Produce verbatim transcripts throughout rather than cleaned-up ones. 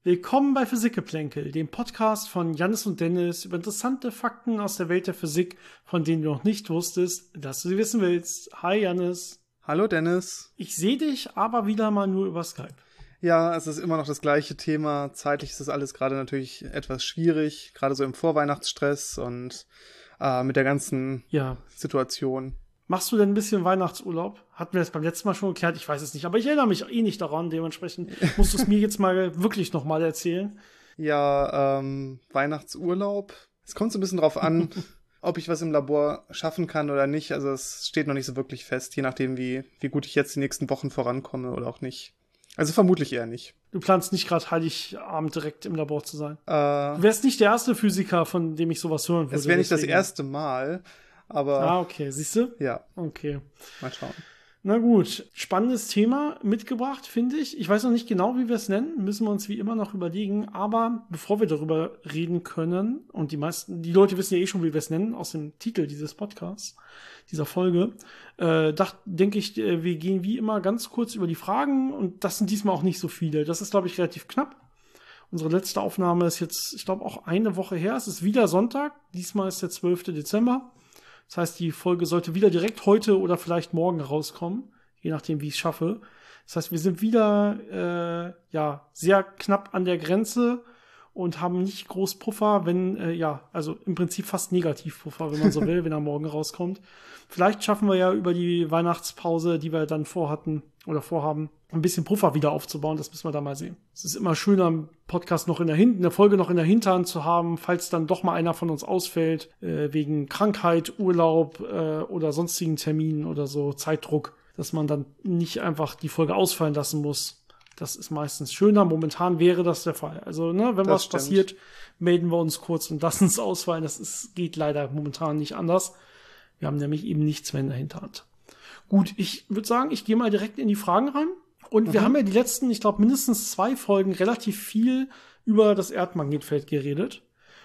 Willkommen bei Physikgeplänkel, dem Podcast von Jannis und Dennis über interessante Fakten aus der Welt der Physik, von denen du noch nicht wusstest, dass du sie wissen willst. Hi Jannis. Hallo Dennis. Ich sehe dich aber wieder mal nur über Skype. Ja, es ist immer noch das gleiche Thema. Zeitlich ist das alles gerade natürlich etwas schwierig, gerade so im Vorweihnachtsstress und äh, mit der ganzen ja. Situation. Machst du denn ein bisschen Weihnachtsurlaub? Hatten wir das beim letzten Mal schon geklärt? Ich weiß es nicht, aber ich erinnere mich eh nicht daran. Dementsprechend musst du es mir jetzt mal wirklich nochmal erzählen. Ja, ähm, Weihnachtsurlaub. Es kommt so ein bisschen drauf an, ob ich was im Labor schaffen kann oder nicht. Also es steht noch nicht so wirklich fest, je nachdem, wie, wie gut ich jetzt die nächsten Wochen vorankomme oder auch nicht. Also vermutlich eher nicht. Du planst nicht gerade Heiligabend direkt im Labor zu sein? Äh, du wärst nicht der erste Physiker, von dem ich sowas hören würde. Es wäre nicht deswegen. das erste Mal, aber... Ah, okay. Siehst du? Ja. Okay. Mal schauen. Na gut, spannendes Thema mitgebracht, finde ich. Ich weiß noch nicht genau, wie wir es nennen, müssen wir uns wie immer noch überlegen. Aber bevor wir darüber reden können, und die meisten, die Leute wissen ja eh schon, wie wir es nennen, aus dem Titel dieses Podcasts, dieser Folge, äh, denke ich, wir gehen wie immer ganz kurz über die Fragen und das sind diesmal auch nicht so viele. Das ist, glaube ich, relativ knapp. Unsere letzte Aufnahme ist jetzt, ich glaube, auch eine Woche her. Es ist wieder Sonntag. Diesmal ist der zwölfte Dezember. Das heißt, die Folge sollte wieder direkt heute oder vielleicht morgen rauskommen, je nachdem, wie ich es schaffe. Das heißt, wir sind wieder äh, ja sehr knapp an der Grenze und haben nicht groß Puffer, wenn, äh, ja, also im Prinzip fast Negativpuffer, wenn man so will, wenn er morgen rauskommt. Vielleicht schaffen wir ja über die Weihnachtspause, die wir dann vorhatten oder vorhaben, ein bisschen Puffer wieder aufzubauen. Das müssen wir da mal sehen. Es ist immer schöner, einen Podcast noch in der Hinterhand, eine Folge noch in der Hinterhand zu haben, falls dann doch mal einer von uns ausfällt, äh, wegen Krankheit, Urlaub äh, oder sonstigen Terminen oder so, Zeitdruck, dass man dann nicht einfach die Folge ausfallen lassen muss. Das ist meistens schöner. Momentan wäre das der Fall. Also, ne, wenn das was stimmt. passiert, melden wir uns kurz und lassen es ausfallen. Das ist, geht leider momentan nicht anders. Wir haben nämlich eben nichts mehr in der Hinterhand. Gut, ich würde sagen, ich gehe mal direkt in die Fragen rein. Und mhm. wir haben ja die letzten, ich glaube, mindestens zwei Folgen relativ viel über das Erdmagnetfeld geredet.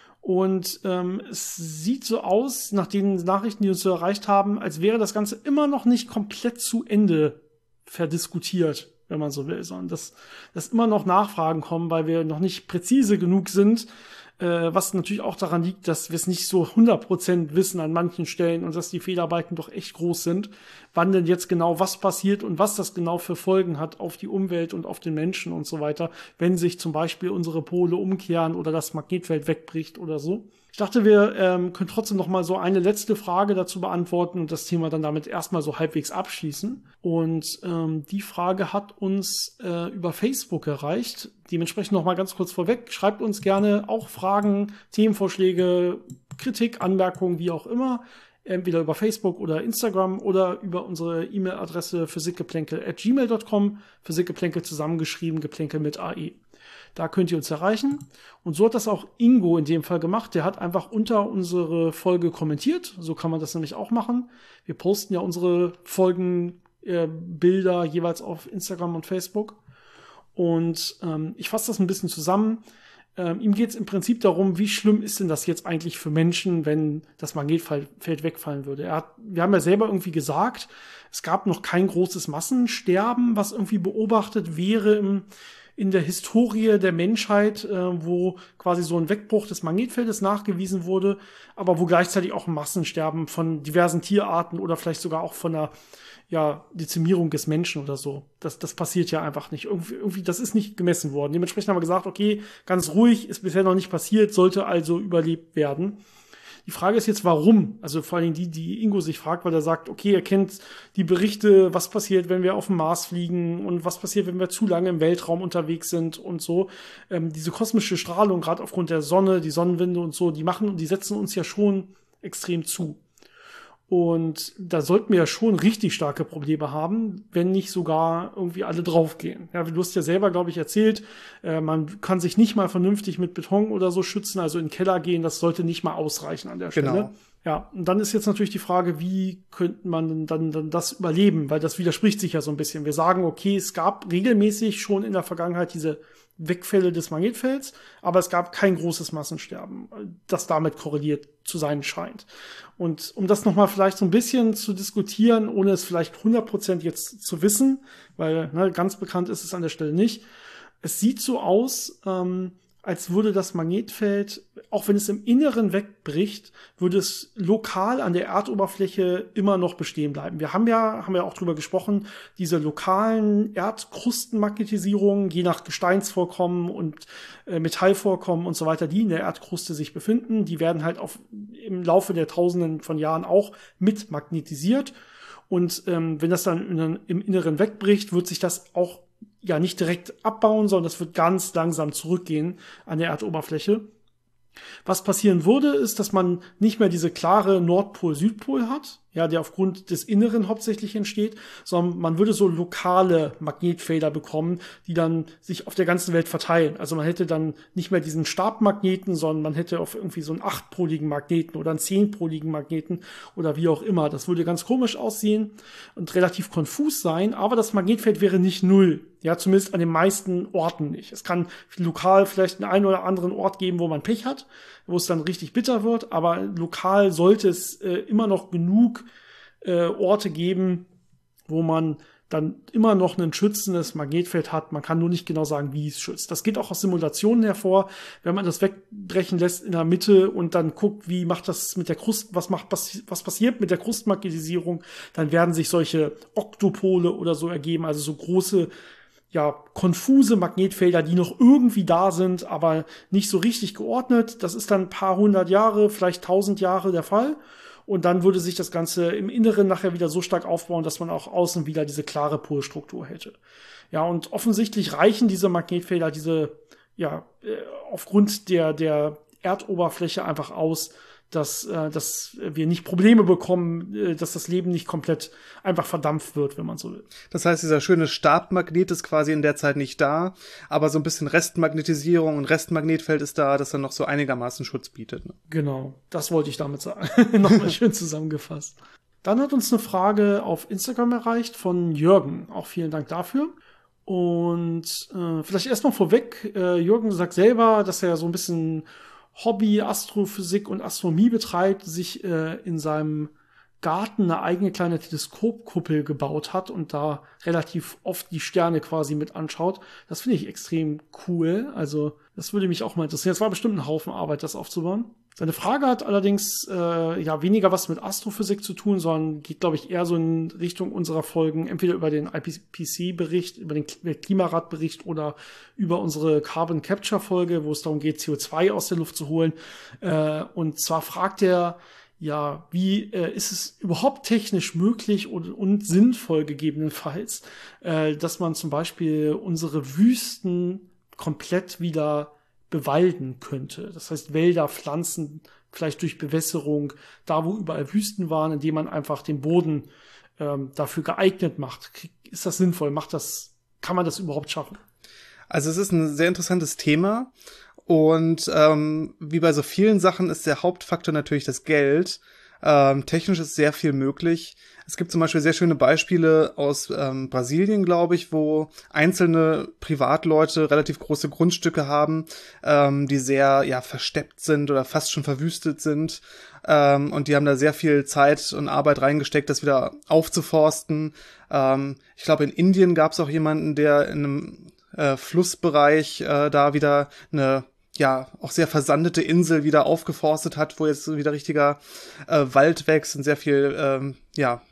Und ähm, es sieht so aus, nach den Nachrichten, die uns so erreicht haben, als wäre das Ganze immer noch nicht komplett zu Ende verdiskutiert, wenn man so will, sondern dass, dass immer noch Nachfragen kommen, weil wir noch nicht präzise genug sind, äh, was natürlich auch daran liegt, dass wir es nicht so hundert Prozent wissen an manchen Stellen und dass die Fehlerbalken doch echt groß sind, wann denn jetzt genau was passiert und was das genau für Folgen hat auf die Umwelt und auf den Menschen und so weiter, wenn sich zum Beispiel unsere Pole umkehren oder das Magnetfeld wegbricht oder so. Ich dachte, wir ähm, können trotzdem noch mal so eine letzte Frage dazu beantworten und das Thema dann damit erstmal so halbwegs abschließen. Und ähm, die Frage hat uns äh, über Facebook erreicht. Dementsprechend noch mal ganz kurz vorweg. Schreibt uns gerne auch Fragen, Themenvorschläge, Kritik, Anmerkungen, wie auch immer. Entweder über Facebook oder Instagram oder über unsere E-Mail-Adresse physikgeplänkel at gmail dot com. Physikgeplänkel zusammengeschrieben, Geplänkel mit A E. Da könnt ihr uns erreichen. Und so hat das auch Ingo in dem Fall gemacht. Der hat einfach unter unsere Folge kommentiert. So kann man das nämlich auch machen. Wir posten ja unsere Folgenbilder äh, jeweils auf Instagram und Facebook. Und ähm, ich fasse das ein bisschen zusammen. Ähm, ihm geht es im Prinzip darum, wie schlimm ist denn das jetzt eigentlich für Menschen, wenn das Magnetfeld wegfallen würde. Er hat, wir haben ja selber irgendwie gesagt, es gab noch kein großes Massensterben, was irgendwie beobachtet wäre im in der Historie der Menschheit, äh, wo quasi so ein Wegbruch des Magnetfeldes nachgewiesen wurde, aber wo gleichzeitig auch ein Massensterben von diversen Tierarten oder vielleicht sogar auch von einer ja, Dezimierung des Menschen oder so. Das, das passiert ja einfach nicht. Irgendwie, irgendwie, das ist nicht gemessen worden. Dementsprechend haben wir gesagt, okay, ganz ruhig, ist bisher noch nicht passiert, sollte also überlebt werden. Die Frage ist jetzt, warum? Also vor allen Dingen die, die Ingo sich fragt, weil er sagt, okay, er kennt die Berichte, was passiert, wenn wir auf dem Mars fliegen und was passiert, wenn wir zu lange im Weltraum unterwegs sind und so. Ähm, diese kosmische Strahlung, gerade aufgrund der Sonne, die Sonnenwinde und so, die machen, die setzen uns ja schon extrem zu. Und da sollten wir ja schon richtig starke Probleme haben, wenn nicht sogar irgendwie alle draufgehen. Ja, du hast ja selber, glaube ich, erzählt, äh, man kann sich nicht mal vernünftig mit Beton oder so schützen, also in den Keller gehen, das sollte nicht mal ausreichen an der Stelle. Genau. Ja, und dann ist jetzt natürlich die Frage, wie könnte man dann, dann das überleben? Weil das widerspricht sich ja so ein bisschen. Wir sagen, okay, es gab regelmäßig schon in der Vergangenheit diese Wegfälle des Magnetfelds, aber es gab kein großes Massensterben, das damit korreliert zu sein scheint. Und um das nochmal vielleicht so ein bisschen zu diskutieren, ohne es vielleicht hundert Prozent jetzt zu wissen, weil ne, ganz bekannt ist es an der Stelle nicht, Es sieht so aus, ähm, als würde das Magnetfeld, auch wenn es im Inneren wegbricht, würde es lokal an der Erdoberfläche immer noch bestehen bleiben. Wir haben ja, haben ja auch drüber gesprochen, diese lokalen Erdkrustenmagnetisierungen, je nach Gesteinsvorkommen und äh, Metallvorkommen und so weiter, die in der Erdkruste sich befinden, die werden halt auf, im Laufe der Tausenden von Jahren auch mit magnetisiert. Und ähm, wenn das dann in, im Inneren wegbricht, wird sich das auch ja nicht direkt abbauen, sondern das wird ganz langsam zurückgehen an der Erdoberfläche. Was passieren würde, ist, dass man nicht mehr diese klare Nordpol-Südpol hat, ja, der aufgrund des Inneren hauptsächlich entsteht, sondern man würde so lokale Magnetfelder bekommen, die dann sich auf der ganzen Welt verteilen. Also man hätte dann nicht mehr diesen Stabmagneten, sondern man hätte auf irgendwie so einen achtpoligen Magneten oder einen zehnpoligen Magneten oder wie auch immer. Das würde ganz komisch aussehen und relativ konfus sein, aber das Magnetfeld wäre nicht null. Ja, zumindest an den meisten Orten nicht. Es kann lokal vielleicht einen einen oder anderen Ort geben, wo man Pech hat, wo es dann richtig bitter wird, aber lokal sollte es äh, immer noch genug äh, Orte geben, wo man dann immer noch ein schützendes Magnetfeld hat. Man kann nur nicht genau sagen, wie es schützt. Das geht auch aus Simulationen hervor, wenn man das wegbrechen lässt in der Mitte und dann guckt, wie macht das mit der Krust, was macht, was, was passiert mit der Krustmagnetisierung, dann werden sich solche Oktopole oder so ergeben, also so große, ja, konfuse Magnetfelder, die noch irgendwie da sind, aber nicht so richtig geordnet. Das ist dann ein paar hundert Jahre, vielleicht tausend Jahre der Fall. Und dann würde sich das Ganze im Inneren nachher wieder so stark aufbauen, dass man auch außen wieder diese klare Polstruktur hätte. Ja, und offensichtlich reichen diese Magnetfelder, diese, ja, aufgrund der, der Erdoberfläche einfach aus, dass, äh, dass wir nicht Probleme bekommen, äh, dass das Leben nicht komplett einfach verdampft wird, wenn man so will. Das heißt, dieser schöne Stabmagnet ist quasi in der Zeit nicht da, aber so ein bisschen Restmagnetisierung und Restmagnetfeld ist da, das dann noch so einigermaßen Schutz bietet. Ne? Genau, das wollte ich damit sagen. Nochmal schön zusammengefasst. Dann hat uns eine Frage auf Instagram erreicht von Jürgen. Auch vielen Dank dafür. Und äh, vielleicht erstmal vorweg, äh, Jürgen sagt selber, dass er so ein bisschen Hobby, Astrophysik und Astronomie betreibt, sich äh, in seinem Garten eine eigene kleine Teleskopkuppel gebaut hat und da relativ oft die Sterne quasi mit anschaut. Das finde ich extrem cool. Also das würde mich auch mal interessieren. Es war bestimmt ein Haufen Arbeit, das aufzubauen. Seine Frage hat allerdings äh, ja weniger was mit Astrophysik zu tun, sondern geht, glaube ich, eher so in Richtung unserer Folgen, entweder über den I P C C-Bericht, über den Klimaratbericht oder über unsere Carbon Capture-Folge, wo es darum geht, C O zwei aus der Luft zu holen. Äh, und zwar fragt er, ja, wie äh, ist es überhaupt technisch möglich und, und sinnvoll gegebenenfalls, äh, dass man zum Beispiel unsere Wüsten komplett wieder bewalden könnte. Das heißt, Wälder, Pflanzen, vielleicht durch Bewässerung, da wo überall Wüsten waren, indem man einfach den Boden ähm, dafür geeignet macht. Ist das sinnvoll? Macht das, kann man das überhaupt schaffen? Also es ist ein sehr interessantes Thema und ähm, wie bei so vielen Sachen ist der Hauptfaktor natürlich das Geld. Ähm, technisch ist sehr viel möglich. Es gibt zum Beispiel sehr schöne Beispiele aus ähm, Brasilien, glaube ich, wo einzelne Privatleute relativ große Grundstücke haben, ähm, die sehr ja versteppt sind oder fast schon verwüstet sind. Ähm, und die haben da sehr viel Zeit und Arbeit reingesteckt, das wieder aufzuforsten. Ähm, ich glaube, in Indien gab es auch jemanden, der in einem äh, Flussbereich äh, da wieder eine ja, auch sehr versandete Insel wieder aufgeforstet hat, wo jetzt wieder richtiger äh, Wald wächst und sehr viel, ähm, ja,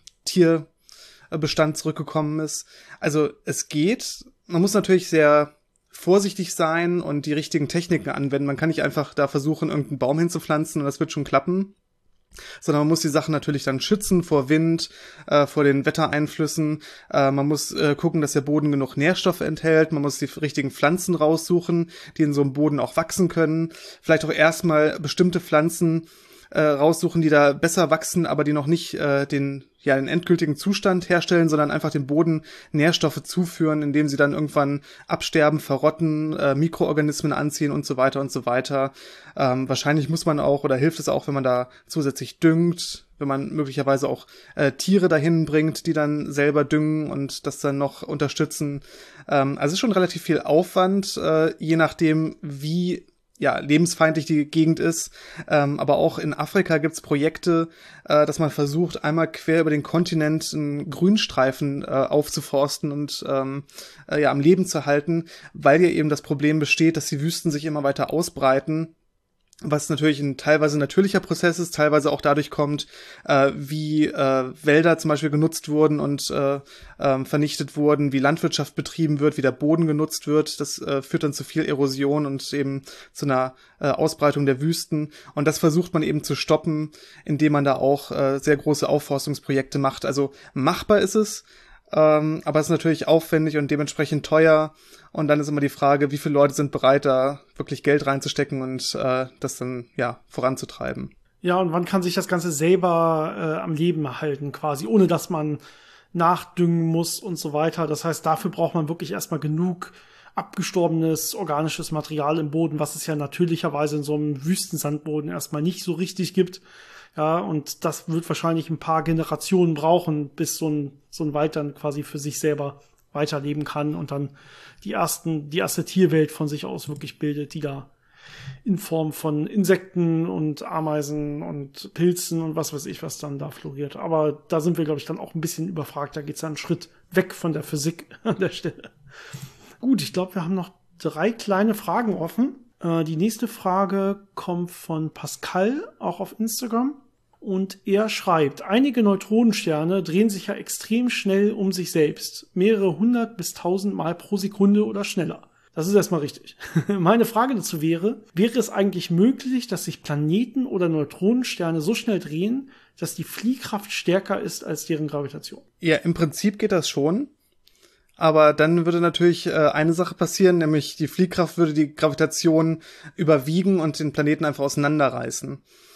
Tierbestand zurückgekommen ist. Also es geht. Man muss natürlich sehr vorsichtig sein und die richtigen Techniken anwenden. Man kann nicht einfach da versuchen, irgendeinen Baum hinzupflanzen und das wird schon klappen. Sondern man muss die Sachen natürlich dann schützen vor Wind, äh, vor den Wettereinflüssen. Äh, man muss äh, gucken, dass der Boden genug Nährstoffe enthält. Man muss die richtigen Pflanzen raussuchen, die in so einem Boden auch wachsen können. Vielleicht auch erstmal bestimmte Pflanzen äh, raussuchen, die da besser wachsen, aber die noch nicht äh, den ja den endgültigen Zustand herstellen, sondern einfach dem Boden Nährstoffe zuführen, indem sie dann irgendwann absterben, verrotten, äh, Mikroorganismen anziehen und so weiter und so weiter. Ähm, wahrscheinlich muss man auch, oder hilft es auch, wenn man da zusätzlich düngt, wenn man möglicherweise auch äh, Tiere dahin bringt, die dann selber düngen und das dann noch unterstützen. Ähm, also es ist schon relativ viel Aufwand, äh, je nachdem, wie ja, lebensfeindlich die Gegend ist. Ähm, aber auch in Afrika gibt's Projekte, äh, dass man versucht, einmal quer über den Kontinent einen Grünstreifen äh, aufzuforsten und ähm, äh, ja, am Leben zu halten, weil ja eben das Problem besteht, dass die Wüsten sich immer weiter ausbreiten, was natürlich ein teilweise natürlicher Prozess ist, teilweise auch dadurch kommt, äh, wie äh, Wälder zum Beispiel genutzt wurden und äh, äh, vernichtet wurden, wie Landwirtschaft betrieben wird, wie der Boden genutzt wird. Das äh, führt dann zu viel Erosion und eben zu einer äh, Ausbreitung der Wüsten. Und das versucht man eben zu stoppen, indem man da auch äh, sehr große Aufforstungsprojekte macht. Also machbar ist es, ähm, aber es ist natürlich aufwendig und dementsprechend teuer. Und dann ist immer die Frage, wie viele Leute sind bereit, da wirklich Geld reinzustecken und äh, das dann ja voranzutreiben. Ja, und wann kann sich das Ganze selber äh, am Leben erhalten, quasi, ohne dass man nachdüngen muss und so weiter. Das heißt, dafür braucht man wirklich erstmal genug abgestorbenes organisches Material im Boden, was es ja natürlicherweise in so einem Wüstensandboden erstmal nicht so richtig gibt. Ja, und das wird wahrscheinlich ein paar Generationen brauchen, bis so ein, so ein Wald dann quasi für sich selber weiterleben kann und dann die ersten, die erste Tierwelt von sich aus wirklich bildet, die da in Form von Insekten und Ameisen und Pilzen und was weiß ich, was dann da floriert. Aber da sind wir, glaube ich, dann auch ein bisschen überfragt. Da geht es ja einen Schritt weg von der Physik an der Stelle. Gut, ich glaube, wir haben noch drei kleine Fragen offen. Äh, die nächste Frage kommt von Pascal, auch auf Instagram. Und er schreibt, einige Neutronensterne drehen sich ja extrem schnell um sich selbst. Mehrere hundert bis tausend Mal pro Sekunde oder schneller. Das ist erstmal richtig. Meine Frage dazu wäre, wäre es eigentlich möglich, dass sich Planeten oder Neutronensterne so schnell drehen, dass die Fliehkraft stärker ist als deren Gravitation? Ja, im Prinzip geht das schon. Aber dann würde natürlich äh, eine Sache passieren, nämlich die Fliehkraft würde die Gravitation überwiegen und den Planeten einfach auseinanderreißen.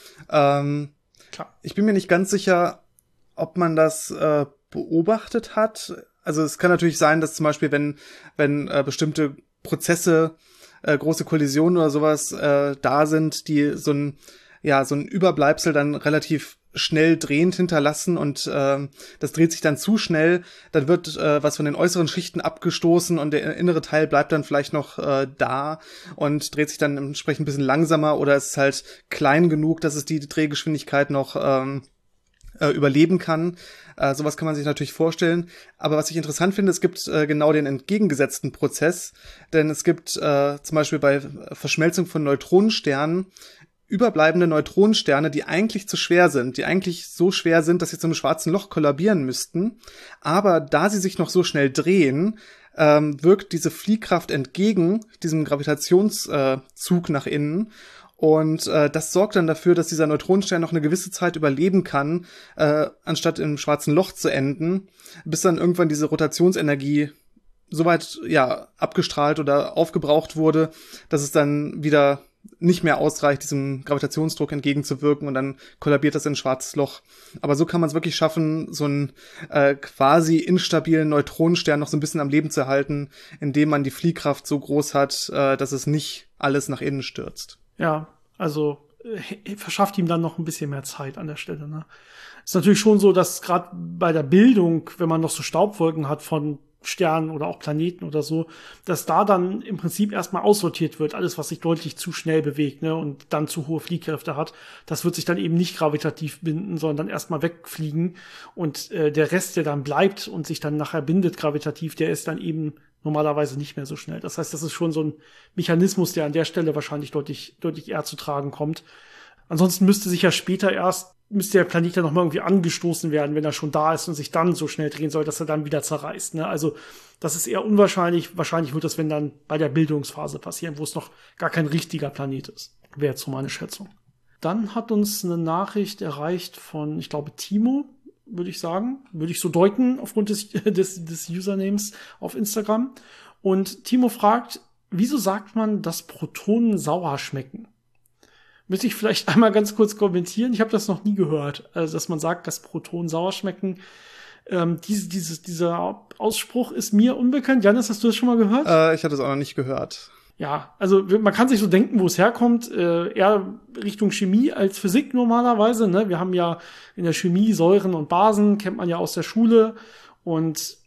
Ähm, Klar. Ich bin mir nicht ganz sicher, ob man das äh, beobachtet hat. Also es kann natürlich sein, dass zum Beispiel, wenn wenn äh, bestimmte Prozesse, äh, große Kollisionen oder sowas äh, da sind, die so ein ja so ein Überbleibsel dann relativ schnell drehend hinterlassen und äh, das dreht sich dann zu schnell, dann wird äh, was von den äußeren Schichten abgestoßen und der innere Teil bleibt dann vielleicht noch äh, da und dreht sich dann entsprechend ein bisschen langsamer oder ist halt klein genug, dass es die Drehgeschwindigkeit noch ähm, äh, überleben kann. Äh, sowas kann man sich natürlich vorstellen. Aber was ich interessant finde, es gibt äh, genau den entgegengesetzten Prozess, denn es gibt äh, zum Beispiel bei Verschmelzung von Neutronensternen überbleibende Neutronensterne, die eigentlich zu schwer sind, die eigentlich so schwer sind, dass sie zum schwarzen Loch kollabieren müssten. Aber da sie sich noch so schnell drehen, ähm, wirkt diese Fliehkraft entgegen diesem Gravitationszug äh, nach innen. Und äh, das sorgt dann dafür, dass dieser Neutronenstern noch eine gewisse Zeit überleben kann, äh, anstatt im schwarzen Loch zu enden, bis dann irgendwann diese Rotationsenergie soweit ja abgestrahlt oder aufgebraucht wurde, dass es dann wieder nicht mehr ausreicht, diesem Gravitationsdruck entgegenzuwirken und dann kollabiert das in ein schwarzes Loch. Aber so kann man es wirklich schaffen, so einen äh, quasi instabilen Neutronenstern noch so ein bisschen am Leben zu erhalten, indem man die Fliehkraft so groß hat, äh, dass es nicht alles nach innen stürzt. Ja, also äh, verschafft ihm dann noch ein bisschen mehr Zeit an der Stelle. Ne? Ist natürlich schon so, dass gerade bei der Bildung, wenn man noch so Staubwolken hat von Sternen oder auch Planeten oder so, dass da dann im Prinzip erstmal aussortiert wird, alles, was sich deutlich zu schnell bewegt, ne, und dann zu hohe Fliehkräfte hat, das wird sich dann eben nicht gravitativ binden, sondern dann erstmal wegfliegen und äh, der Rest, der dann bleibt und sich dann nachher bindet gravitativ, der ist dann eben normalerweise nicht mehr so schnell. Das heißt, das ist schon so ein Mechanismus, der an der Stelle wahrscheinlich deutlich, deutlich eher zu tragen kommt. Ansonsten müsste sich ja später erst, müsste der Planet ja noch mal irgendwie angestoßen werden, wenn er schon da ist und sich dann so schnell drehen soll, dass er dann wieder zerreißt. Ne? Also das ist eher unwahrscheinlich. Wahrscheinlich wird das, wenn dann bei der Bildungsphase passieren, wo es noch gar kein richtiger Planet ist. Wäre jetzt so meine Schätzung. Dann hat uns eine Nachricht erreicht von, ich glaube, Timo, würde ich sagen. Würde ich so deuten, aufgrund des, des, des Usernames auf Instagram. Und Timo fragt, wieso sagt man, dass Protonen sauer schmecken? Müsste ich vielleicht einmal ganz kurz kommentieren. Ich habe das noch nie gehört, also dass man sagt, dass Protonen sauer schmecken. Ähm, diese, dieses, dieser Ausspruch ist mir unbekannt. Janis, hast du das schon mal gehört? Äh, ich hatte es auch noch nicht gehört. Ja, also man kann sich so denken, wo es herkommt. Äh, eher Richtung Chemie als Physik normalerweise. Ne? Wir haben ja in der Chemie Säuren und Basen, kennt man ja aus der Schule. Und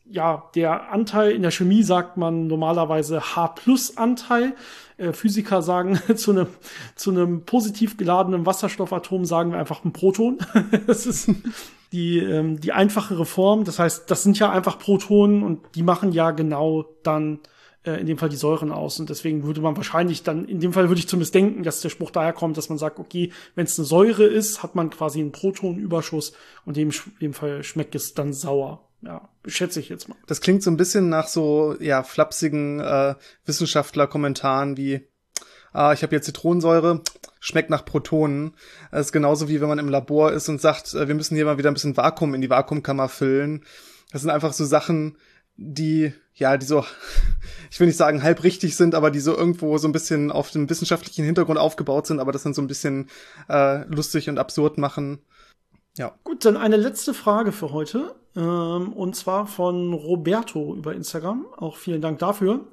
ja, der Anteil in der Chemie sagt man normalerweise H-Plus-Anteil. Äh, Physiker sagen zu einem zu einem positiv geladenen Wasserstoffatom sagen wir einfach ein Proton. Das ist die ähm, die einfachere Form. Das heißt, das sind ja einfach Protonen und die machen ja genau dann äh, in dem Fall die Säuren aus. Und deswegen würde man wahrscheinlich dann, in dem Fall würde ich zumindest denken, dass der Spruch daher kommt, dass man sagt, okay, wenn es eine Säure ist, hat man quasi einen Protonenüberschuss und in dem Fall schmeckt es dann sauer. Ja, schätze ich jetzt mal. Das klingt so ein bisschen nach so, ja, flapsigen äh, Wissenschaftler-Kommentaren wie, ah, ich habe jetzt Zitronensäure, schmeckt nach Protonen. Das ist genauso wie wenn man im Labor ist und sagt, äh, wir müssen hier mal wieder ein bisschen Vakuum in die Vakuumkammer füllen. Das sind einfach so Sachen, die, ja, die so, ich will nicht sagen halb richtig sind, aber die so irgendwo so ein bisschen auf dem wissenschaftlichen Hintergrund aufgebaut sind, aber das dann so ein bisschen äh, lustig und absurd machen. Ja. Gut, dann eine letzte Frage für heute. Ähm, und zwar von Roberto über Instagram. Auch vielen Dank dafür.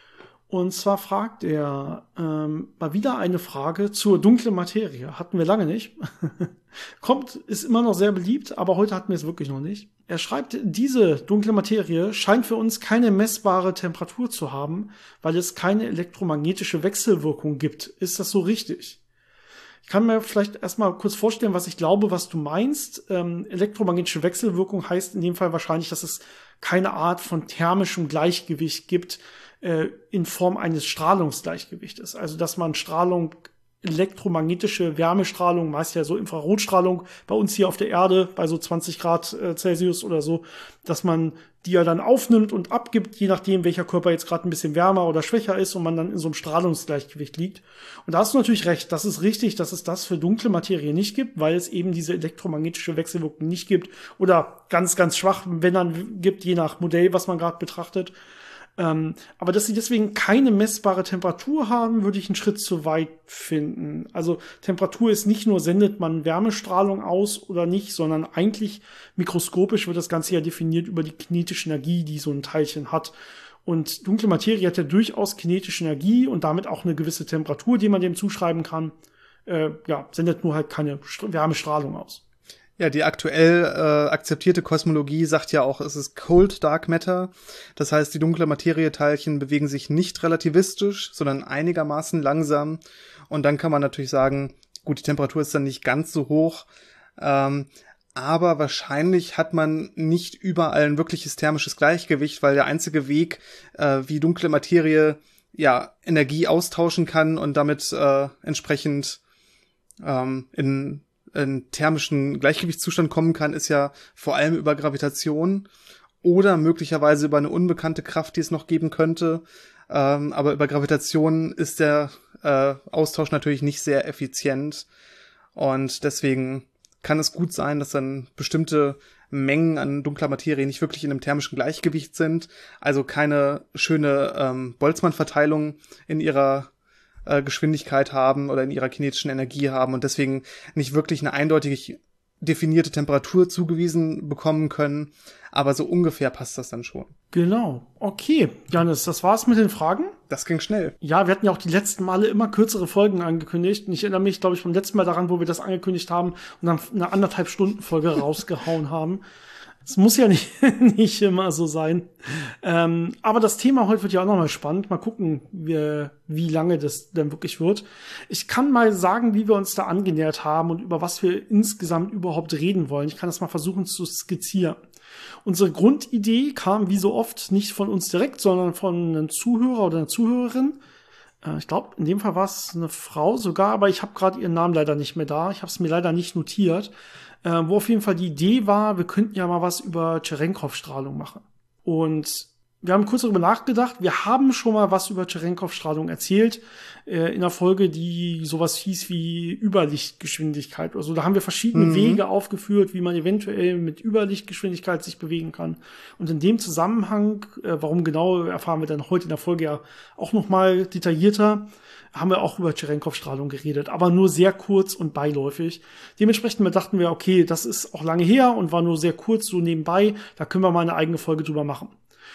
Und zwar fragt er ähm, mal wieder eine Frage zur dunklen Materie. Hatten wir lange nicht. Kommt, ist immer noch sehr beliebt, aber heute hatten wir es wirklich noch nicht. Er schreibt, diese dunkle Materie scheint für uns keine messbare Temperatur zu haben, weil es keine elektromagnetische Wechselwirkung gibt. Ist das so richtig? Ich kann mir vielleicht erstmal kurz vorstellen, was ich glaube, was du meinst. Ähm, elektromagnetische Wechselwirkung heißt in dem Fall wahrscheinlich, dass es keine Art von thermischem Gleichgewicht gibt äh, in Form eines Strahlungsgleichgewichtes. Also, dass man Strahlung, elektromagnetische Wärmestrahlung, meist ja so Infrarotstrahlung bei uns hier auf der Erde bei so zwanzig Grad äh, Celsius oder so, dass man die ja dann aufnimmt und abgibt, je nachdem, welcher Körper jetzt gerade ein bisschen wärmer oder schwächer ist und man dann in so einem Strahlungsgleichgewicht liegt. Und da hast du natürlich recht, das ist richtig, dass es das für dunkle Materie nicht gibt, weil es eben diese elektromagnetische Wechselwirkung nicht gibt oder ganz, ganz schwach, wenn dann gibt, je nach Modell, was man gerade betrachtet. Ähm, aber dass sie deswegen keine messbare Temperatur haben, würde ich einen Schritt zu weit finden. Also Temperatur ist nicht nur, sendet man Wärmestrahlung aus oder nicht, sondern eigentlich mikroskopisch wird das Ganze ja definiert über die kinetische Energie, die so ein Teilchen hat. Und dunkle Materie hat ja durchaus kinetische Energie und damit auch eine gewisse Temperatur, die man dem zuschreiben kann. Äh, ja, sendet nur halt keine St- Wärmestrahlung aus. Ja, die aktuell äh, akzeptierte Kosmologie sagt ja auch, es ist Cold Dark Matter. Das heißt, die dunkle Materieteilchen bewegen sich nicht relativistisch, sondern einigermaßen langsam. Und dann kann man natürlich sagen, gut, die Temperatur ist dann nicht ganz so hoch. Ähm, aber wahrscheinlich hat man nicht überall ein wirkliches thermisches Gleichgewicht, weil der einzige Weg, äh, wie dunkle Materie ja Energie austauschen kann und damit äh, entsprechend ähm, in einen thermischen Gleichgewichtszustand kommen kann, ist ja vor allem über Gravitation oder möglicherweise über eine unbekannte Kraft, die es noch geben könnte. Ähm, aber über Gravitation ist der äh, Austausch natürlich nicht sehr effizient. Und deswegen kann es gut sein, dass dann bestimmte Mengen an dunkler Materie nicht wirklich in einem thermischen Gleichgewicht sind. Also keine schöne ähm, Boltzmann-Verteilung in ihrer Geschwindigkeit haben oder in ihrer kinetischen Energie haben und deswegen nicht wirklich eine eindeutig definierte Temperatur zugewiesen bekommen können. Aber so ungefähr passt das dann schon. Genau. Okay, Jannis, das war's mit den Fragen. Das ging schnell. Ja, wir hatten ja auch die letzten Male immer kürzere Folgen angekündigt. Und ich erinnere mich, glaube ich, beim letzten Mal daran, wo wir das angekündigt haben und dann eine anderthalb Stunden Folge rausgehauen haben. Es muss ja nicht, nicht immer so sein. Ähm, aber das Thema heute wird ja auch nochmal spannend. Mal gucken, wie, wie lange das denn wirklich wird. Ich kann mal sagen, wie wir uns da angenähert haben und über was wir insgesamt überhaupt reden wollen. Ich kann das mal versuchen zu skizzieren. Unsere Grundidee kam wie so oft nicht von uns direkt, sondern von einem Zuhörer oder einer Zuhörerin. Äh, ich glaube, in dem Fall war es eine Frau sogar, aber ich habe gerade ihren Namen leider nicht mehr da. Ich habe es mir leider nicht notiert. Äh, wo auf jeden Fall die Idee war, wir könnten ja mal was über Cherenkov-Strahlung machen. Und wir haben kurz darüber nachgedacht. Wir haben schon mal was über Cherenkov-Strahlung erzählt, äh, in einer Folge, die sowas hieß wie Überlichtgeschwindigkeit oder so. Da haben wir verschiedene mhm. Wege aufgeführt, wie man eventuell mit Überlichtgeschwindigkeit sich bewegen kann. Und in dem Zusammenhang, äh, warum genau, erfahren wir dann heute in der Folge ja auch noch mal detaillierter, haben wir auch über Cherenkov-Strahlung geredet, aber nur sehr kurz und beiläufig. Dementsprechend dachten wir, okay, das ist auch lange her und war nur sehr kurz so nebenbei, da können wir mal eine eigene Folge drüber machen.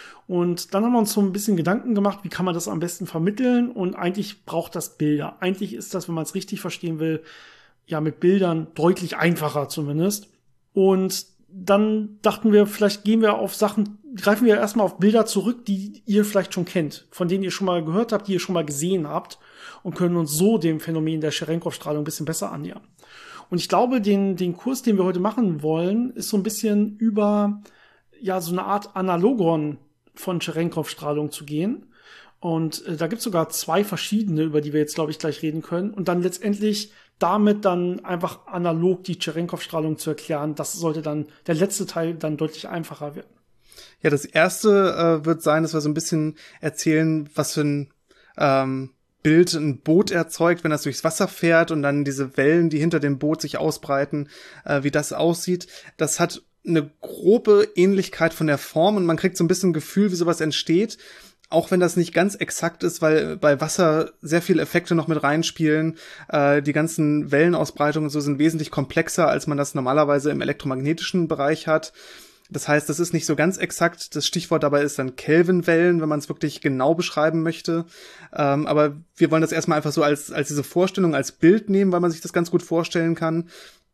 Und dann haben wir uns so ein bisschen Gedanken gemacht, wie kann man das am besten vermitteln, und eigentlich braucht das Bilder. Eigentlich ist das, wenn man es richtig verstehen will, ja mit Bildern deutlich einfacher zumindest. Und dann dachten wir, vielleicht gehen wir auf Sachen, greifen wir erstmal auf Bilder zurück, die ihr vielleicht schon kennt, von denen ihr schon mal gehört habt, die ihr schon mal gesehen habt und können uns so dem Phänomen der Cherenkov-Strahlung ein bisschen besser annähern. Und ich glaube, den, den Kurs, den wir heute machen wollen, ist so ein bisschen über, ja, so eine Art Analogon von Cherenkov-Strahlung zu gehen. Und äh, da gibt's sogar zwei verschiedene, über die wir jetzt, glaube ich, gleich reden können. Und dann letztendlich damit dann einfach analog die Cherenkov-Strahlung zu erklären. Das sollte dann, der letzte Teil dann deutlich einfacher werden. Ja, das erste äh, wird sein, dass wir so ein bisschen erzählen, was für ein ähm, Bild ein Boot erzeugt, wenn das durchs Wasser fährt und dann diese Wellen, die hinter dem Boot sich ausbreiten, äh, wie das aussieht. Das hat eine grobe Ähnlichkeit von der Form und man kriegt so ein bisschen ein Gefühl, wie sowas entsteht. Auch wenn das nicht ganz exakt ist, weil bei Wasser sehr viele Effekte noch mit reinspielen. Äh, die ganzen Wellenausbreitungen und so sind wesentlich komplexer, als man das normalerweise im elektromagnetischen Bereich hat. Das heißt, das ist nicht so ganz exakt. Das Stichwort dabei ist dann Kelvinwellen, wenn man es wirklich genau beschreiben möchte. Ähm, aber wir wollen das erstmal einfach so als, als diese Vorstellung, als Bild nehmen, weil man sich das ganz gut vorstellen kann.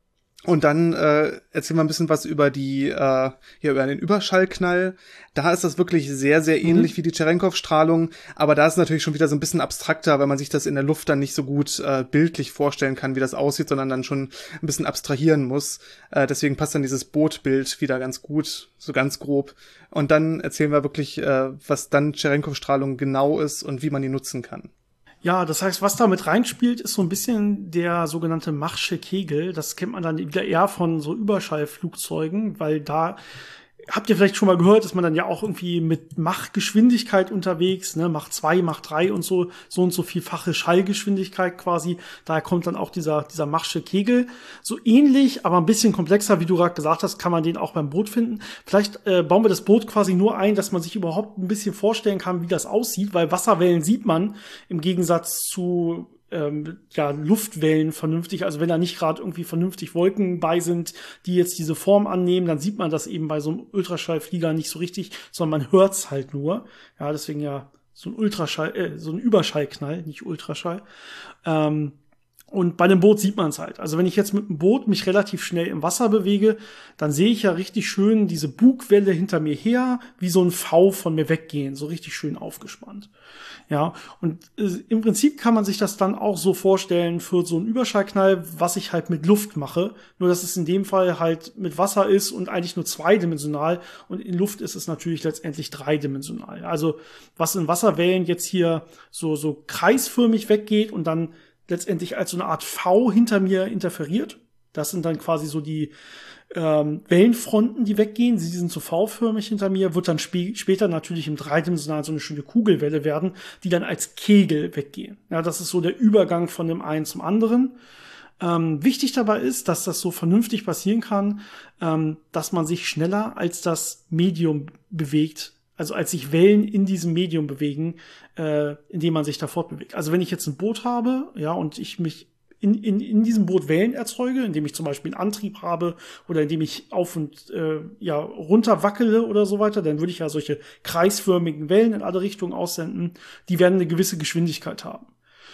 Und dann äh, erzählen wir ein bisschen was über die, äh, ja, über den Überschallknall. Da ist das wirklich sehr, sehr ähnlich mhm. wie die Cherenkov-Strahlung, aber da ist es natürlich schon wieder so ein bisschen abstrakter, weil man sich das in der Luft dann nicht so gut äh, bildlich vorstellen kann, wie das aussieht, sondern dann schon ein bisschen abstrahieren muss. Äh, deswegen passt dann dieses Bootbild wieder ganz gut, so ganz grob. Und dann erzählen wir wirklich, äh, was dann Cherenkov-Strahlung genau ist und wie man die nutzen kann. Ja, das heißt, was da mit reinspielt, ist so ein bisschen der sogenannte Machsche Kegel. Das kennt man dann wieder eher von so Überschallflugzeugen, weil da habt ihr vielleicht schon mal gehört, ist man dann ja auch irgendwie mit Mach-Geschwindigkeit unterwegs, ne, Mach zwei, Mach drei und so, so und so vielfache Schallgeschwindigkeit quasi. Daher kommt dann auch dieser, dieser Machsche Kegel. So ähnlich, aber ein bisschen komplexer, wie du gerade gesagt hast, kann man den auch beim Boot finden. Vielleicht äh, bauen wir das Boot quasi nur ein, dass man sich überhaupt ein bisschen vorstellen kann, wie das aussieht, weil Wasserwellen sieht man im Gegensatz zu Ähm, ja, Luftwellen vernünftig, also wenn da nicht gerade irgendwie vernünftig Wolken bei sind, die jetzt diese Form annehmen, dann sieht man das eben bei so einem Ultraschallflieger nicht so richtig, sondern man hört's halt nur. Ja, deswegen ja so ein Ultraschall, äh, so ein Überschallknall, nicht Ultraschall. Ähm, Und bei dem Boot sieht man es halt. Also wenn ich jetzt mit dem Boot mich relativ schnell im Wasser bewege, dann sehe ich ja richtig schön diese Bugwelle hinter mir her, wie so ein V von mir weggehen, so richtig schön aufgespannt. Ja, und äh, im Prinzip kann man sich das dann auch so vorstellen für so einen Überschallknall, was ich halt mit Luft mache. Nur, dass es in dem Fall halt mit Wasser ist und eigentlich nur zweidimensional. Und in Luft ist es natürlich letztendlich dreidimensional. Also was in Wasserwellen jetzt hier so, so kreisförmig weggeht und dann letztendlich als so eine Art V hinter mir interferiert. Das sind dann quasi so die ähm, Wellenfronten, die weggehen. Sie sind so V-förmig hinter mir, wird dann sp- später natürlich im dreidimensionalen so eine schöne Kugelwelle werden, die dann als Kegel weggehen. Ja, das ist so der Übergang von dem einen zum anderen. Ähm, wichtig dabei ist, dass das so vernünftig passieren kann, ähm, dass man sich schneller als das Medium bewegt, also als sich Wellen in diesem Medium bewegen, äh, in dem man sich da fortbewegt. Also wenn ich jetzt ein Boot habe, ja, und ich mich in, in, in diesem Boot Wellen erzeuge, indem ich zum Beispiel einen Antrieb habe oder indem ich auf und äh, ja runter wackele oder so weiter, dann würde ich ja solche kreisförmigen Wellen in alle Richtungen aussenden. Die werden eine gewisse Geschwindigkeit haben.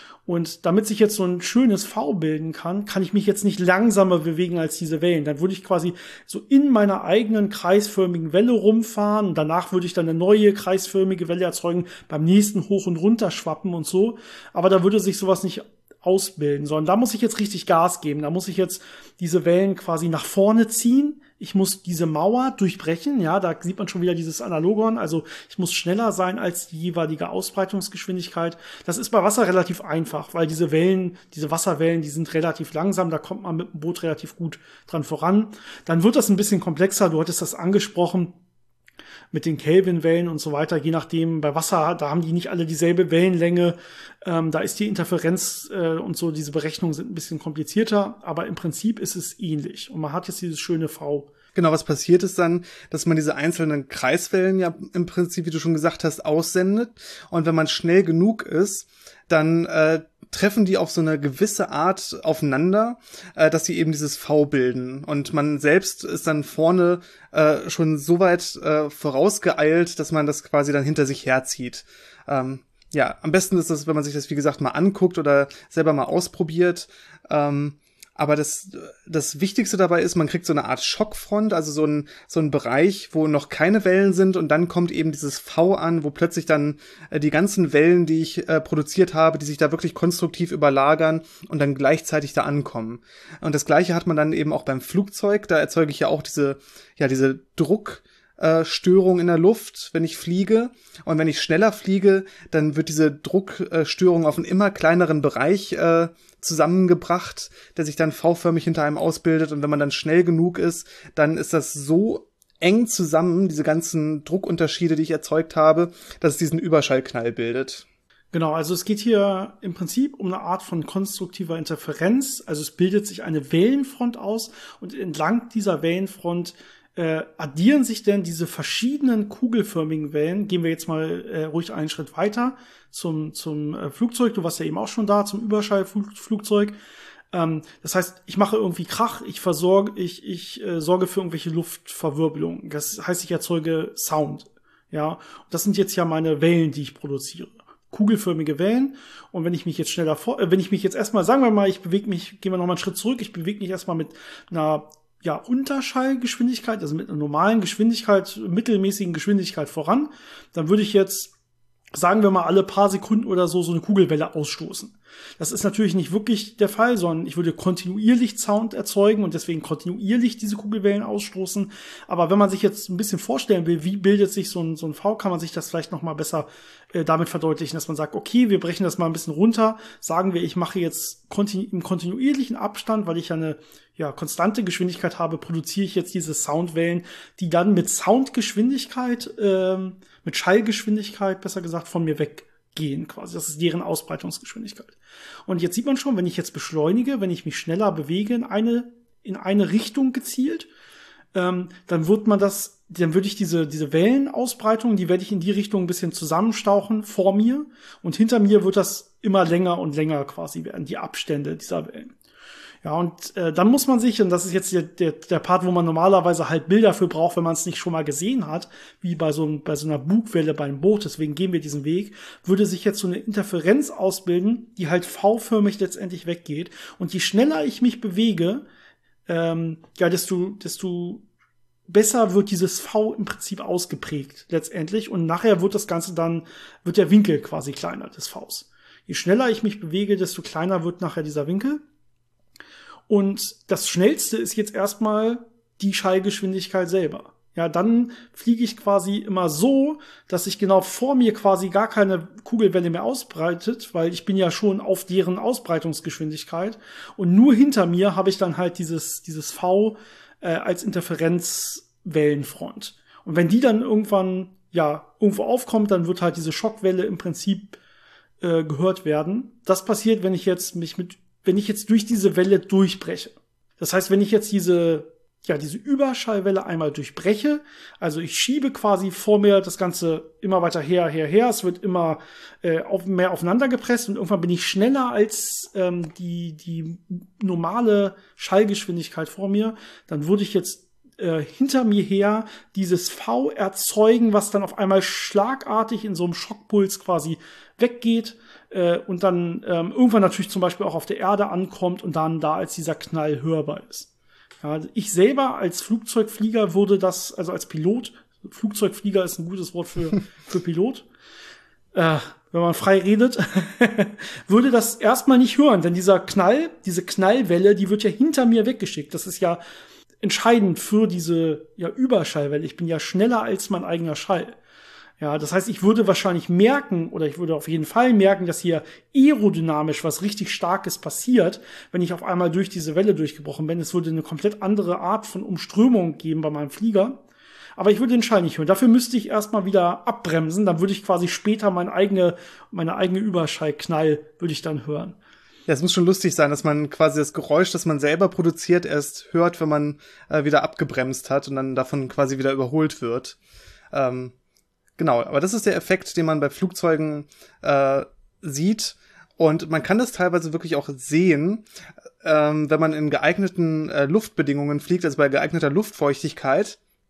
Und damit sich jetzt so ein schönes V bilden kann, kann ich mich jetzt nicht langsamer bewegen als diese Wellen. Dann würde ich quasi so in meiner eigenen kreisförmigen Welle rumfahren und danach würde ich dann eine neue kreisförmige Welle erzeugen, beim nächsten hoch und runter schwappen und so. Aber da würde sich sowas nicht ausbilden, sondern da muss ich jetzt richtig Gas geben. Da muss ich jetzt diese Wellen quasi nach vorne ziehen. Ich muss diese Mauer durchbrechen, ja, da sieht man schon wieder dieses Analogon, also ich muss schneller sein als die jeweilige Ausbreitungsgeschwindigkeit. Das ist bei Wasser relativ einfach, weil diese Wellen, diese Wasserwellen, die sind relativ langsam, da kommt man mit dem Boot relativ gut dran voran. Dann wird das ein bisschen komplexer, du hattest das angesprochen, mit den Kelvinwellen und so weiter, je nachdem, bei Wasser, da haben die nicht alle dieselbe Wellenlänge, ähm, da ist die Interferenz äh, und so, diese Berechnungen sind ein bisschen komplizierter, aber im Prinzip ist es ähnlich und man hat jetzt dieses schöne V. Genau, was passiert ist dann, dass man diese einzelnen Kreiswellen ja im Prinzip, wie du schon gesagt hast, aussendet und wenn man schnell genug ist, dann äh, treffen die auf so eine gewisse Art aufeinander, äh, dass sie eben dieses V bilden. Und man selbst ist dann vorne äh, schon so weit äh, vorausgeeilt, dass man das quasi dann hinter sich herzieht. Ähm, ja, am besten ist das, wenn man sich das, wie gesagt, mal anguckt oder selber mal ausprobiert. Ähm, Aber das, das Wichtigste dabei ist, man kriegt so eine Art Schockfront, also so ein, so ein Bereich, wo noch keine Wellen sind und dann kommt eben dieses V an, wo plötzlich dann äh, die ganzen Wellen, die ich äh, produziert habe, die sich da wirklich konstruktiv überlagern und dann gleichzeitig da ankommen. Und das Gleiche hat man dann eben auch beim Flugzeug, da erzeuge ich ja auch diese, ja, diese Druck, Äh, Störung in der Luft, wenn ich fliege. Und wenn ich schneller fliege, dann wird diese Druckstörung äh, auf einen immer kleineren Bereich äh, zusammengebracht, der sich dann V-förmig hinter einem ausbildet. Und wenn man dann schnell genug ist, dann ist das so eng zusammen, diese ganzen Druckunterschiede, die ich erzeugt habe, dass es diesen Überschallknall bildet. Genau, also es geht hier im Prinzip um eine Art von konstruktiver Interferenz. Also es bildet sich eine Wellenfront aus und entlang dieser Wellenfront Äh, addieren sich denn diese verschiedenen kugelförmigen Wellen, gehen wir jetzt mal äh, ruhig einen Schritt weiter zum, zum äh, Flugzeug, du warst ja eben auch schon da, zum Überschallflugzeug. Ähm, das heißt, ich mache irgendwie Krach, ich versorge, ich, ich äh, sorge für irgendwelche Luftverwirbelung. Das heißt, ich erzeuge Sound. Ja, und das sind jetzt ja meine Wellen, die ich produziere. Kugelförmige Wellen. Und wenn ich mich jetzt schneller vor, äh, wenn ich mich jetzt erstmal, sagen wir mal, ich bewege mich, gehen wir noch mal einen Schritt zurück, ich bewege mich erstmal mit einer ja, Unterschallgeschwindigkeit, also mit einer normalen Geschwindigkeit, mittelmäßigen Geschwindigkeit voran, dann würde ich jetzt, sagen wir mal, alle paar Sekunden oder so so eine Kugelwelle ausstoßen. Das ist natürlich nicht wirklich der Fall, sondern ich würde kontinuierlich Sound erzeugen und deswegen kontinuierlich diese Kugelwellen ausstoßen. Aber wenn man sich jetzt ein bisschen vorstellen will, wie bildet sich so ein, so ein V, kann man sich das vielleicht noch mal besser äh, damit verdeutlichen, dass man sagt, okay, wir brechen das mal ein bisschen runter. Sagen wir, ich mache jetzt kontinu- im kontinuierlichen Abstand, weil ich ja eine ja, konstante Geschwindigkeit habe, produziere ich jetzt diese Soundwellen, die dann mit Soundgeschwindigkeit, ähm, mit Schallgeschwindigkeit, besser gesagt, von mir weggehen quasi. Das ist deren Ausbreitungsgeschwindigkeit. Und jetzt sieht man schon, wenn ich jetzt beschleunige, wenn ich mich schneller bewege in eine, in eine Richtung gezielt, ähm, dann wird man das, dann würde ich diese, diese Wellenausbreitung, die werde ich in die Richtung ein bisschen zusammenstauchen vor mir und hinter mir wird das immer länger und länger quasi werden, die Abstände dieser Wellen. Ja, und äh, dann muss man sich, und das ist jetzt der, der, der Part, wo man normalerweise halt Bilder für braucht, wenn man es nicht schon mal gesehen hat, wie bei so, bei so einer Bugwelle beim Boot, deswegen gehen wir diesen Weg, würde sich jetzt so eine Interferenz ausbilden, die halt V-förmig letztendlich weggeht. Und je schneller ich mich bewege, ähm, ja, desto, desto besser wird dieses V im Prinzip ausgeprägt letztendlich. Und nachher wird das Ganze dann, wird der Winkel quasi kleiner des Vs. Je schneller ich mich bewege, desto kleiner wird nachher dieser Winkel. Und das Schnellste ist jetzt erstmal die Schallgeschwindigkeit selber. Ja, dann fliege ich quasi immer so, dass sich genau vor mir quasi gar keine Kugelwelle mehr ausbreitet, weil ich bin ja schon auf deren Ausbreitungsgeschwindigkeit. Und nur hinter mir habe ich dann halt dieses, dieses V äh, als Interferenzwellenfront. Und wenn die dann irgendwann, ja, irgendwo aufkommt, dann wird halt diese Schockwelle im Prinzip äh, gehört werden. Das passiert, wenn ich jetzt mich mit wenn ich jetzt durch diese Welle durchbreche. Das heißt, wenn ich jetzt diese, ja, diese Überschallwelle einmal durchbreche, also ich schiebe quasi vor mir das Ganze immer weiter her, her, her, es wird immer äh, auf, mehr aufeinander gepresst und irgendwann bin ich schneller als ähm, die, die normale Schallgeschwindigkeit vor mir, dann würde ich jetzt äh, hinter mir her dieses V erzeugen, was dann auf einmal schlagartig in so einem Schockpuls quasi weggeht, äh, und dann ähm, irgendwann natürlich zum Beispiel auch auf der Erde ankommt und dann da als dieser Knall hörbar ist. Ja, ich selber als Flugzeugflieger würde das, also als Pilot, Flugzeugflieger ist ein gutes Wort für, für Pilot, äh, wenn man frei redet, würde das erstmal nicht hören, denn dieser Knall, diese Knallwelle, die wird ja hinter mir weggeschickt. Das ist ja entscheidend für diese ja, Überschallwelle. Ich bin ja schneller als mein eigener Schall. Ja, das heißt, ich würde wahrscheinlich merken, oder ich würde auf jeden Fall merken, dass hier aerodynamisch was richtig Starkes passiert, wenn ich auf einmal durch diese Welle durchgebrochen bin. Es würde eine komplett andere Art von Umströmung geben bei meinem Flieger. Aber ich würde den Schall nicht hören. Dafür müsste ich erstmal wieder abbremsen. Dann würde ich quasi später meine eigene, meine eigene Überschallknall würde ich dann hören. Ja, es muss schon lustig sein, dass man quasi das Geräusch, das man selber produziert, erst hört, wenn man äh, wieder abgebremst hat und dann davon quasi wieder überholt wird. Ähm Genau, aber das ist der Effekt, den man bei Flugzeugen äh, sieht. Und man kann das teilweise wirklich auch sehen, ähm, wenn man in geeigneten äh, Luftbedingungen fliegt, also bei geeigneter Luftfeuchtigkeit.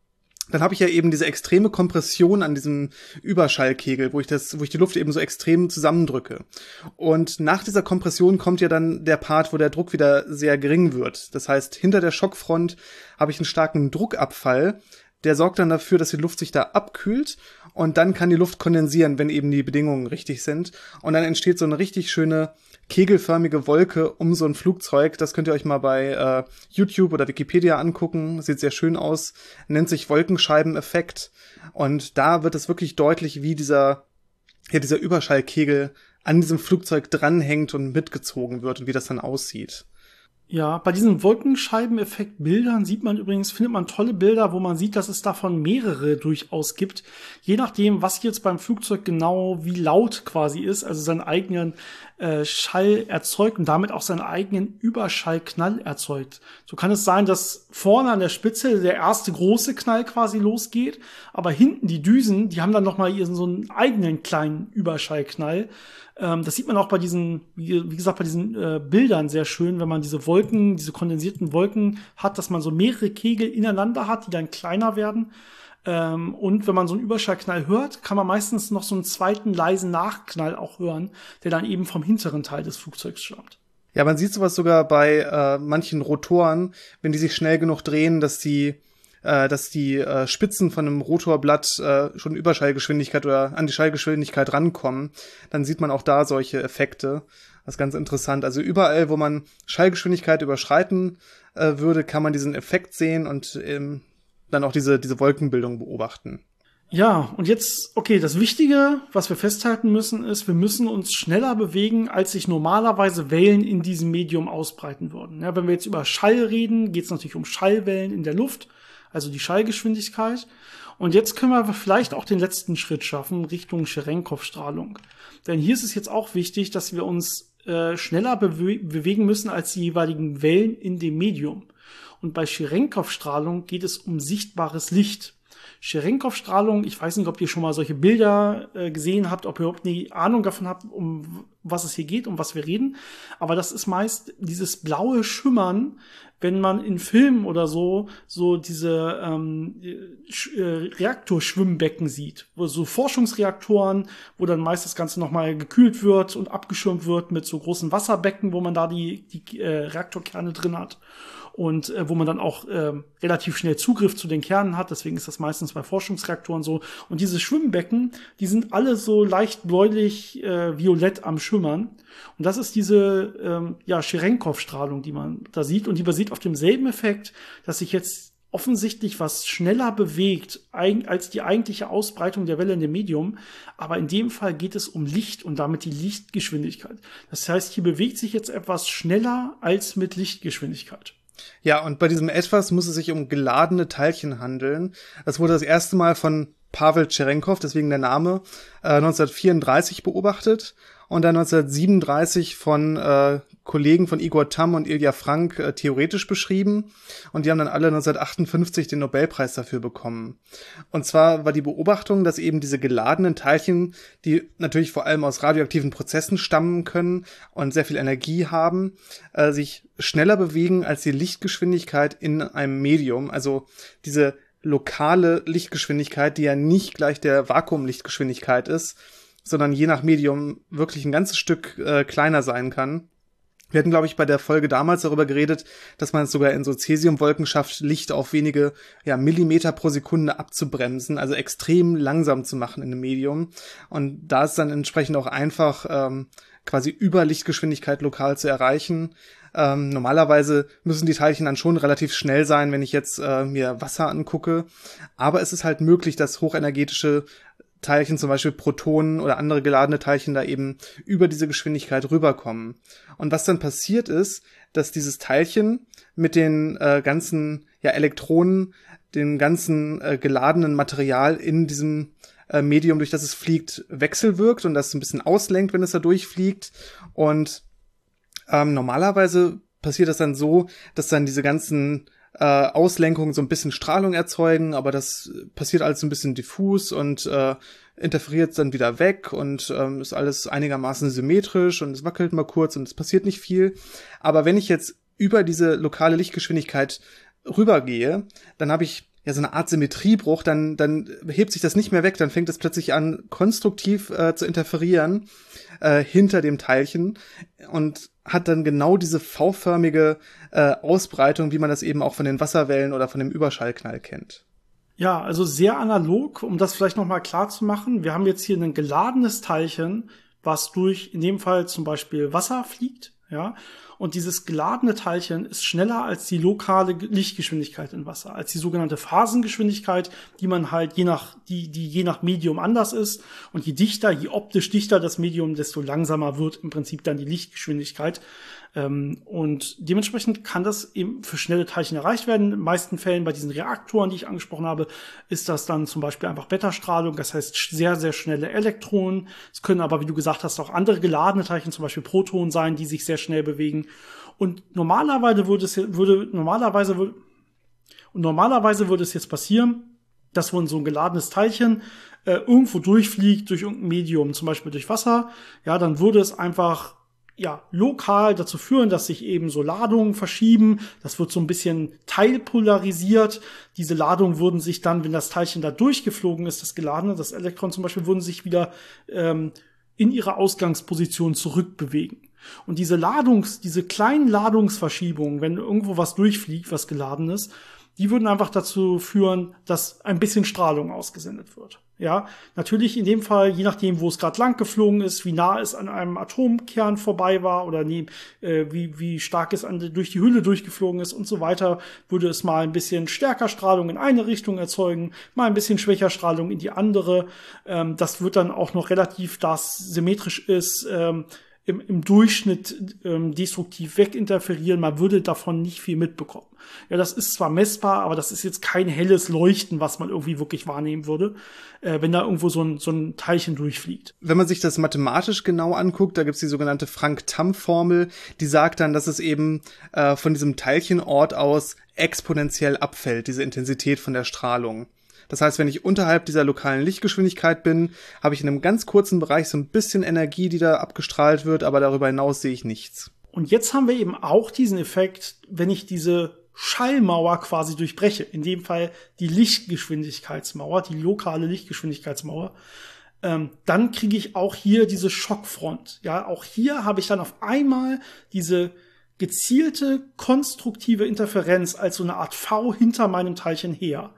dann habe ich ja eben diese extreme Kompression an diesem Überschallkegel, wo ich das, wo ich die Luft eben so extrem zusammendrücke. Und nach dieser Kompression kommt ja dann der Part, wo der Druck wieder sehr gering wird. Das heißt, hinter der Schockfront habe ich einen starken Druckabfall. Der sorgt dann dafür, dass die Luft sich da abkühlt und dann kann die Luft kondensieren, wenn eben die Bedingungen richtig sind. Und dann entsteht so eine richtig schöne kegelförmige Wolke um so ein Flugzeug. Das könnt ihr euch mal bei äh, YouTube oder Wikipedia angucken. Sieht sehr schön aus. Nennt sich Wolkenscheibeneffekt. Und da wird es wirklich deutlich, wie dieser, ja, dieser Überschallkegel an diesem Flugzeug dranhängt und mitgezogen wird und wie das dann aussieht. Ja, bei diesen Wolkenscheibeneffekt-Bildern sieht man übrigens, findet man tolle Bilder, wo man sieht, dass es davon mehrere durchaus gibt. Je nachdem, was jetzt beim Flugzeug genau wie laut quasi ist, also seinen eigenen äh, Schall erzeugt und damit auch seinen eigenen Überschallknall erzeugt. So kann es sein, dass vorne an der Spitze der erste große Knall quasi losgeht, aber hinten die Düsen, die haben dann nochmal ihren so einen eigenen kleinen Überschallknall. Das sieht man auch bei diesen, wie gesagt, bei diesen äh, Bildern sehr schön, wenn man diese Wolken, diese kondensierten Wolken hat, dass man so mehrere Kegel ineinander hat, die dann kleiner werden. Ähm, und wenn man so einen Überschallknall hört, kann man meistens noch so einen zweiten leisen Nachknall auch hören, der dann eben vom hinteren Teil des Flugzeugs stammt. Ja, man sieht sowas sogar bei äh, manchen Rotoren, wenn die sich schnell genug drehen, dass die Äh, dass die äh, Spitzen von einem Rotorblatt äh, schon Überschallgeschwindigkeit oder an die Schallgeschwindigkeit rankommen, dann sieht man auch da solche Effekte. Das ist ganz interessant. Also überall, wo man Schallgeschwindigkeit überschreiten äh, würde, kann man diesen Effekt sehen und ähm, dann auch diese diese Wolkenbildung beobachten. Ja, und jetzt, okay, das Wichtige, was wir festhalten müssen, ist, wir müssen uns schneller bewegen, als sich normalerweise Wellen in diesem Medium ausbreiten würden. Ja, wenn wir jetzt über Schall reden, geht es natürlich um Schallwellen in der Luft, also die Schallgeschwindigkeit. Und jetzt können wir vielleicht auch den letzten Schritt schaffen Richtung Cherenkov-Strahlung. Denn hier ist es jetzt auch wichtig, dass wir uns äh, schneller bewe- bewegen müssen als die jeweiligen Wellen in dem Medium. Und bei Cherenkov-Strahlung geht es um sichtbares Licht. Cherenkov-Strahlung, ich weiß nicht, ob ihr schon mal solche Bilder äh, gesehen habt, ob ihr überhaupt eine Ahnung davon habt, um was es hier geht, um was wir reden. Aber das ist meist dieses blaue Schimmern, wenn man in Filmen oder so so diese ähm, Sch- äh, Reaktorschwimmbecken sieht, wo so Forschungsreaktoren, wo dann meist das Ganze nochmal gekühlt wird und abgeschirmt wird mit so großen Wasserbecken, wo man da die, die äh, Reaktorkerne drin hat. Und äh, wo man dann auch äh, relativ schnell Zugriff zu den Kernen hat. Deswegen ist das meistens bei Forschungsreaktoren so. Und diese Schwimmbecken, die sind alle so leicht bläulich äh, violett am Schimmern. Und das ist diese ähm, ja, Cherenkov-Strahlung, die man da sieht. Und die basiert auf demselben Effekt, dass sich jetzt offensichtlich was schneller bewegt als die eigentliche Ausbreitung der Welle in dem Medium. Aber in dem Fall geht es um Licht und damit die Lichtgeschwindigkeit. Das heißt, hier bewegt sich jetzt etwas schneller als mit Lichtgeschwindigkeit. Ja, und bei diesem Etwas muss es sich um geladene Teilchen handeln. Das wurde das erste Mal von Pawel Cherenkov, deswegen der Name, äh, neunzehnhundertvierunddreißig beobachtet und dann neunzehnhundertsiebenunddreißig von äh, Kollegen von Igor Tamm und Ilja Frank äh, theoretisch beschrieben. Und die haben dann alle neunzehnhundertachtundfünfzig den Nobelpreis dafür bekommen. Und zwar war die Beobachtung, dass eben diese geladenen Teilchen, die natürlich vor allem aus radioaktiven Prozessen stammen können und sehr viel Energie haben, äh, sich schneller bewegen als die Lichtgeschwindigkeit in einem Medium. Also diese lokale Lichtgeschwindigkeit, die ja nicht gleich der Vakuumlichtgeschwindigkeit ist, sondern je nach Medium wirklich ein ganzes Stück äh, kleiner sein kann. Wir hatten, glaube ich, bei der Folge damals darüber geredet, dass man es sogar in so Cäsiumwolken schafft, Licht auf wenige ja, Millimeter pro Sekunde abzubremsen, also extrem langsam zu machen in einem Medium. Und da ist dann entsprechend auch einfach ähm, quasi über Lichtgeschwindigkeit lokal zu erreichen. Ähm, normalerweise müssen die Teilchen dann schon relativ schnell sein, wenn ich jetzt äh, mir Wasser angucke. Aber es ist halt möglich, dass hochenergetische Teilchen, zum Beispiel Protonen oder andere geladene Teilchen, da eben über diese Geschwindigkeit rüberkommen. Und was dann passiert ist, dass dieses Teilchen mit den äh, ganzen ja, Elektronen, dem ganzen äh, geladenen Material in diesem äh, Medium, durch das es fliegt, wechselwirkt und das ein bisschen auslenkt, wenn es da durchfliegt. Und ähm, normalerweise passiert das dann so, dass dann diese ganzen äh, Auslenkungen so ein bisschen Strahlung erzeugen, aber das passiert alles so ein bisschen diffus und äh, interferiert dann wieder weg und ähm, ist alles einigermaßen symmetrisch und es wackelt mal kurz und es passiert nicht viel. Aber wenn ich jetzt über diese lokale Lichtgeschwindigkeit rübergehe, dann habe ich ja, so eine Art Symmetriebruch, dann, dann hebt sich das nicht mehr weg, dann fängt es plötzlich an, konstruktiv äh, zu interferieren äh, hinter dem Teilchen und hat dann genau diese V-förmige äh, Ausbreitung, wie man das eben auch von den Wasserwellen oder von dem Überschallknall kennt. Ja, also sehr analog, um das vielleicht nochmal klar zu machen. Wir haben jetzt hier ein geladenes Teilchen, was durch, in dem Fall zum Beispiel Wasser fliegt, ja. Und dieses geladene Teilchen ist schneller als die lokale Lichtgeschwindigkeit in Wasser, als die sogenannte Phasengeschwindigkeit, die man halt je nach, die, die je nach Medium anders ist. Und je dichter, je optisch dichter das Medium, desto langsamer wird im Prinzip dann die Lichtgeschwindigkeit. Ähm, und dementsprechend kann das eben für schnelle Teilchen erreicht werden. In den meisten Fällen bei diesen Reaktoren, die ich angesprochen habe, ist das dann zum Beispiel einfach Beta-Strahlung, das heißt sehr, sehr schnelle Elektronen. Es können aber, wie du gesagt hast, auch andere geladene Teilchen, zum Beispiel Protonen sein, die sich sehr schnell bewegen. Und normalerweise würde es, würde, normalerweise würde, und normalerweise würde es jetzt passieren, dass wenn so ein geladenes Teilchen äh, irgendwo durchfliegt, durch irgendein Medium, zum Beispiel durch Wasser, ja, dann würde es einfach ja, lokal dazu führen, dass sich eben so Ladungen verschieben. Das wird so ein bisschen teilpolarisiert. Diese Ladungen würden sich dann, wenn das Teilchen da durchgeflogen ist, das geladene, das Elektron zum Beispiel, würden sich wieder ähm, in ihre Ausgangsposition zurückbewegen. Und diese Ladungs, diese kleinen Ladungsverschiebungen, wenn irgendwo was durchfliegt, was geladen ist, die würden einfach dazu führen, dass ein bisschen Strahlung ausgesendet wird. Ja, natürlich in dem Fall, je nachdem, wo es gerade lang geflogen ist, wie nah es an einem Atomkern vorbei war oder nee, äh, wie, wie stark es an, durch die Hülle durchgeflogen ist und so weiter, würde es mal ein bisschen stärker Strahlung in eine Richtung erzeugen, mal ein bisschen schwächer Strahlung in die andere. Ähm, das wird dann auch noch relativ, da es symmetrisch ist, ähm, im, im Durchschnitt ähm, destruktiv weginterferieren. Man würde davon nicht viel mitbekommen. Ja, das ist zwar messbar, aber das ist jetzt kein helles Leuchten, was man irgendwie wirklich wahrnehmen würde, äh, wenn da irgendwo so ein, so ein Teilchen durchfliegt. Wenn man sich das mathematisch genau anguckt, da gibt's die sogenannte Frank-Tamm-Formel, die sagt dann, dass es eben äh, von diesem Teilchenort aus exponentiell abfällt, diese Intensität von der Strahlung. Das heißt, wenn ich unterhalb dieser lokalen Lichtgeschwindigkeit bin, habe ich in einem ganz kurzen Bereich so ein bisschen Energie, die da abgestrahlt wird, aber darüber hinaus sehe ich nichts. Und jetzt haben wir eben auch diesen Effekt, wenn ich diese Schallmauer quasi durchbreche, in dem Fall die Lichtgeschwindigkeitsmauer, die lokale Lichtgeschwindigkeitsmauer, ähm, dann kriege ich auch hier diese Schockfront. Ja, auch hier habe ich dann auf einmal diese gezielte konstruktive Interferenz als so eine Art V hinter meinem Teilchen her.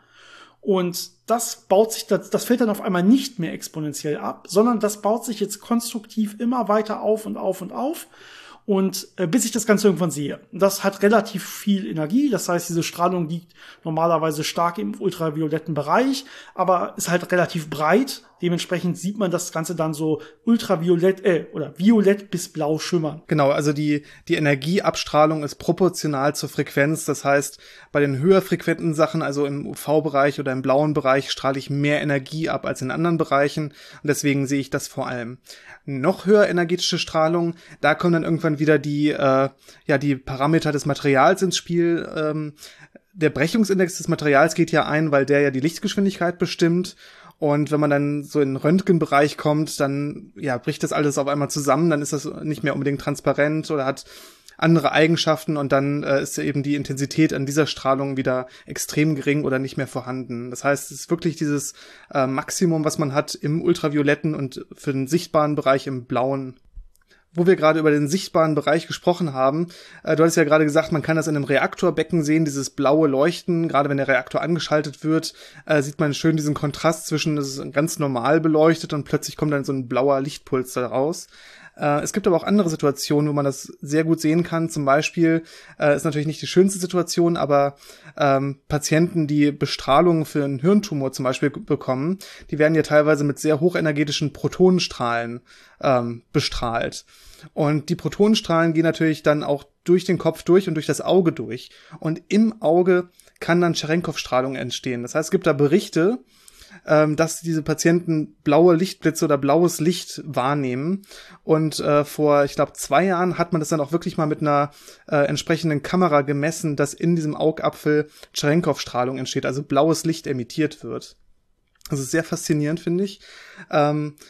Und das baut sich, das, das fällt dann auf einmal nicht mehr exponentiell ab, sondern das baut sich jetzt konstruktiv immer weiter auf und auf und auf. Und äh, bis ich das Ganze irgendwann sehe. Das hat relativ viel Energie, das heißt, diese Strahlung liegt normalerweise stark im ultravioletten Bereich, aber ist halt relativ breit. Dementsprechend sieht man das Ganze dann so ultraviolett äh, oder violett bis blau schimmern. Genau, also die die Energieabstrahlung ist proportional zur Frequenz. Das heißt, bei den höher frequenten Sachen, also im U V-Bereich oder im blauen Bereich, strahle ich mehr Energie ab als in anderen Bereichen. Und deswegen sehe ich das vor allem. Noch höher energetische Strahlung, da kommen dann irgendwann wieder die äh, ja die Parameter des Materials ins Spiel. Ähm, der Brechungsindex des Materials geht ja ein, weil der ja die Lichtgeschwindigkeit bestimmt. Und wenn man dann so in den Röntgenbereich kommt, dann ja bricht das alles auf einmal zusammen, dann ist das nicht mehr unbedingt transparent oder hat andere Eigenschaften und dann äh, ist eben die Intensität an dieser Strahlung wieder extrem gering oder nicht mehr vorhanden. Das heißt, es ist wirklich dieses äh, Maximum, was man hat im ultravioletten und für den sichtbaren Bereich im blauen. Wo wir gerade über den sichtbaren Bereich gesprochen haben, äh, du hattest ja gerade gesagt, man kann das in einem Reaktorbecken sehen, dieses blaue Leuchten. Gerade wenn der Reaktor angeschaltet wird, äh, sieht man schön diesen Kontrast zwischen, es ist ganz normal beleuchtet und plötzlich kommt dann so ein blauer Lichtpuls da raus. Äh, es gibt aber auch andere Situationen, wo man das sehr gut sehen kann. Zum Beispiel äh, ist natürlich nicht die schönste Situation, aber ähm, Patienten, die Bestrahlung für einen Hirntumor zum Beispiel bekommen, die werden ja teilweise mit sehr hochenergetischen Protonenstrahlen ähm, bestrahlt. Und die Protonenstrahlen gehen natürlich dann auch durch den Kopf durch und durch das Auge durch. Und im Auge kann dann Cherenkov-Strahlung entstehen. Das heißt, es gibt da Berichte, ähm, dass diese Patienten blaue Lichtblitze oder blaues Licht wahrnehmen. Und äh, vor, ich glaube, zwei Jahren hat man das dann auch wirklich mal mit einer äh, entsprechenden Kamera gemessen, dass in diesem Augapfel Cherenkov-Strahlung entsteht, also blaues Licht emittiert wird. Das ist sehr faszinierend, finde ich. Ähm,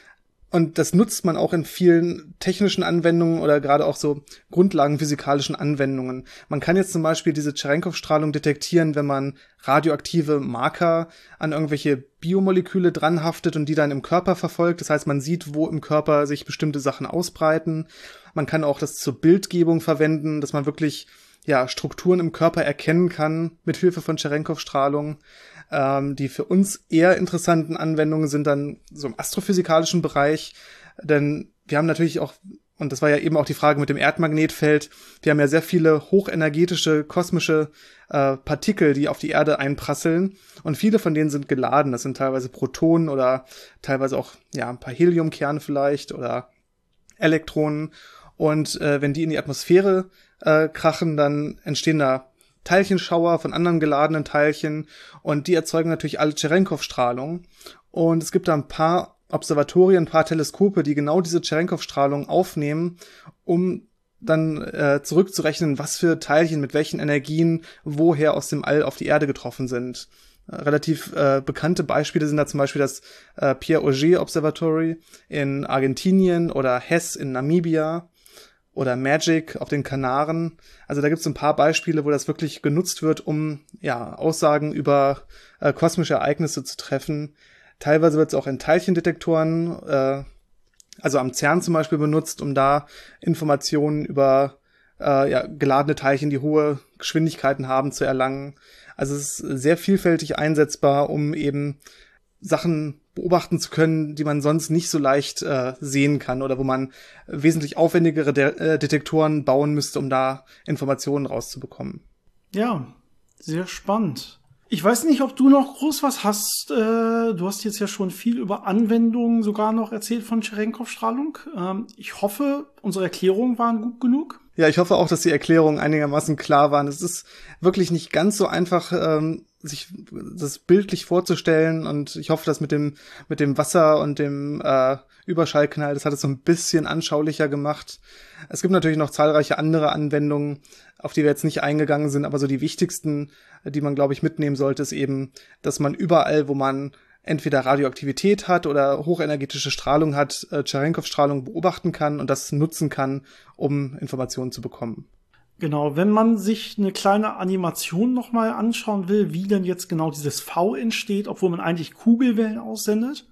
Und das nutzt man auch in vielen technischen Anwendungen oder gerade auch so grundlagenphysikalischen Anwendungen. Man kann jetzt zum Beispiel diese Cherenkov-Strahlung detektieren, wenn man radioaktive Marker an irgendwelche Biomoleküle dranhaftet und die dann im Körper verfolgt. Das heißt, man sieht, wo im Körper sich bestimmte Sachen ausbreiten. Man kann auch das zur Bildgebung verwenden, dass man wirklich ja Strukturen im Körper erkennen kann mit Hilfe von Cherenkov-Strahlung. Ähm, die für uns eher interessanten Anwendungen sind dann so im astrophysikalischen Bereich, denn wir haben natürlich auch, und das war ja eben auch die Frage mit dem Erdmagnetfeld, wir haben ja sehr viele hochenergetische kosmische äh, Partikel, die auf die Erde einprasseln, und viele von denen sind geladen. Das sind teilweise Protonen oder teilweise auch ja ein paar Heliumkerne vielleicht oder Elektronen, und äh, wenn die in die Atmosphäre äh, krachen, dann entstehen da Teilchenschauer von anderen geladenen Teilchen, und die erzeugen natürlich alle Cherenkov-Strahlung. Und es gibt da ein paar Observatorien, ein paar Teleskope, die genau diese Cherenkov-Strahlung aufnehmen, um dann äh, zurückzurechnen, was für Teilchen mit welchen Energien woher aus dem All auf die Erde getroffen sind. Äh, relativ äh, bekannte Beispiele sind da zum Beispiel das äh, Pierre Auger Observatory in Argentinien oder H E S in Namibia oder MAGIC auf den Kanaren. Also da gibt es ein paar Beispiele, wo das wirklich genutzt wird, um ja Aussagen über äh, kosmische Ereignisse zu treffen. Teilweise wird es auch in Teilchendetektoren, äh, also am CERN zum Beispiel, benutzt, um da Informationen über äh, ja, geladene Teilchen, die hohe Geschwindigkeiten haben, zu erlangen. Also es ist sehr vielfältig einsetzbar, um eben Sachen beobachten zu können, die man sonst nicht so leicht äh, sehen kann oder wo man wesentlich aufwendigere De- äh, Detektoren bauen müsste, um da Informationen rauszubekommen. Ja, sehr spannend. Ich weiß nicht, ob du noch groß was hast. Äh, du hast jetzt ja schon viel über Anwendungen sogar noch erzählt von Cherenkov-Strahlung. Ähm, ich hoffe, unsere Erklärungen waren gut genug. Ja, ich hoffe auch, dass die Erklärungen einigermaßen klar waren. Es ist wirklich nicht ganz so einfach, ähm, sich das bildlich vorzustellen, und ich hoffe, dass mit dem mit dem Wasser und dem äh, Überschallknall, das hat es so ein bisschen anschaulicher gemacht. Es gibt natürlich noch zahlreiche andere Anwendungen, auf die wir jetzt nicht eingegangen sind, aber so die wichtigsten, die man, glaube ich, mitnehmen sollte, ist eben, dass man überall, wo man entweder Radioaktivität hat oder hochenergetische Strahlung hat, äh, Cherenkov-Strahlung beobachten kann und das nutzen kann, um Informationen zu bekommen. Genau, wenn man sich eine kleine Animation nochmal anschauen will, wie denn jetzt genau dieses V entsteht, obwohl man eigentlich Kugelwellen aussendet,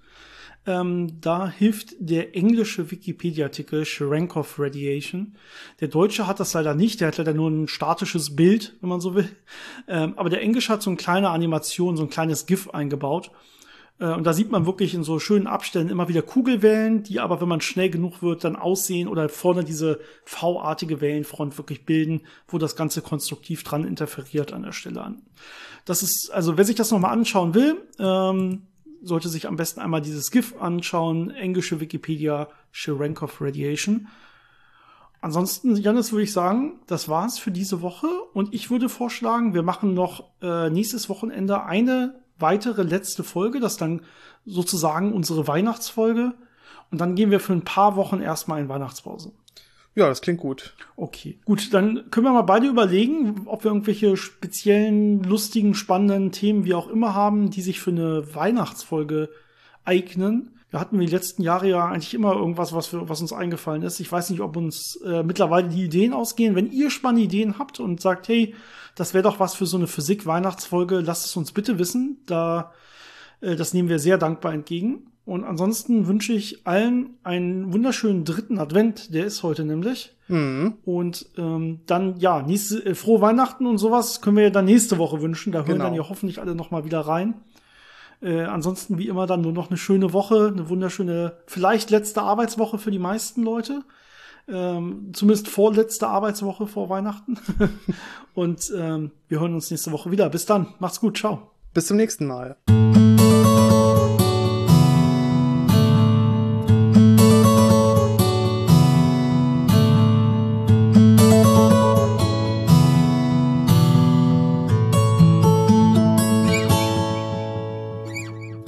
ähm, da hilft der englische Wikipedia-Artikel Cherenkov Radiation. Der deutsche hat das leider nicht, der hat leider nur ein statisches Bild, wenn man so will. Ähm, aber der englische hat so eine kleine Animation, so ein kleines GIF eingebaut. Und da sieht man wirklich in so schönen Abständen immer wieder Kugelwellen, die aber, wenn man schnell genug wird, dann aussehen oder vorne diese V-artige Wellenfront wirklich bilden, wo das Ganze konstruktiv dran interferiert an der Stelle an. Das ist, also wer sich das nochmal anschauen will, ähm, sollte sich am besten einmal dieses GIF anschauen, englische Wikipedia, Cherenkov Radiation. Ansonsten, Jannis, würde ich sagen, das war's für diese Woche, und ich würde vorschlagen, wir machen noch äh, nächstes Wochenende eine weitere letzte Folge, das ist dann sozusagen unsere Weihnachtsfolge, und dann gehen wir für ein paar Wochen erstmal in Weihnachtspause. Ja, das klingt gut. Okay, gut, dann können wir mal beide überlegen, ob wir irgendwelche speziellen, lustigen, spannenden Themen, wie auch immer, haben, die sich für eine Weihnachtsfolge eignen. Wir hatten die letzten Jahre ja eigentlich immer irgendwas, was, für, was uns eingefallen ist. Ich weiß nicht, ob uns äh, mittlerweile die Ideen ausgehen. Wenn ihr spannende Ideen habt und sagt, hey, das wäre doch was für so eine Physik-Weihnachtsfolge, lasst es uns bitte wissen. Da, äh, das nehmen wir sehr dankbar entgegen. Und ansonsten wünsche ich allen einen wunderschönen dritten Advent. Der ist heute nämlich. Mhm. Und ähm, dann, ja, nächste, äh, frohe Weihnachten und sowas können wir ja dann nächste Woche wünschen. Da hören genau. dann ja hoffentlich alle noch mal wieder rein. Äh, ansonsten wie immer dann nur noch eine schöne Woche, eine wunderschöne, vielleicht letzte Arbeitswoche für die meisten Leute. Ähm, zumindest vorletzte Arbeitswoche vor Weihnachten. Und ähm, wir hören uns nächste Woche wieder. Bis dann. Macht's gut. Ciao. Bis zum nächsten Mal.